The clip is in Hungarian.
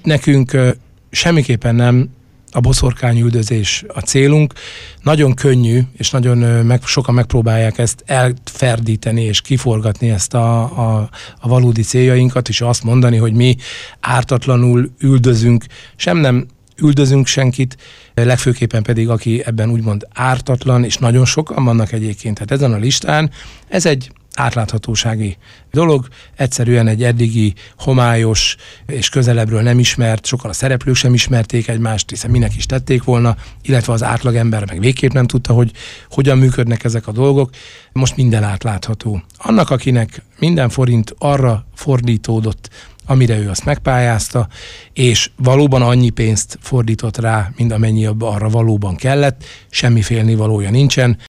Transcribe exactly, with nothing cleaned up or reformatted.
nekünk ö, semmiképpen nem a boszorkányüldözés a célunk. Nagyon könnyű, és nagyon ö, meg, sokan megpróbálják ezt elferdíteni és kiforgatni ezt a, a, a valódi céljainkat, és azt mondani, hogy mi ártatlanul üldözünk, sem nem üldözünk senkit, legfőképpen pedig, aki ebben úgymond ártatlan, és nagyon sokan vannak egyébként. Tehát ezen a listán ez egy átláthatósági dolog, egyszerűen egy eddigi homályos és közelebbről nem ismert, sokan a szereplők sem ismerték egymást, hiszen minek is tették volna, illetve az átlagember meg végképp nem tudta, hogy hogyan működnek ezek a dolgok. Most minden átlátható. Annak, akinek minden forint arra fordítódott, amire ő azt megpályázta, és valóban annyi pénzt fordított rá, mint amennyi arra valóban kellett, semmi félnivalója nincsen.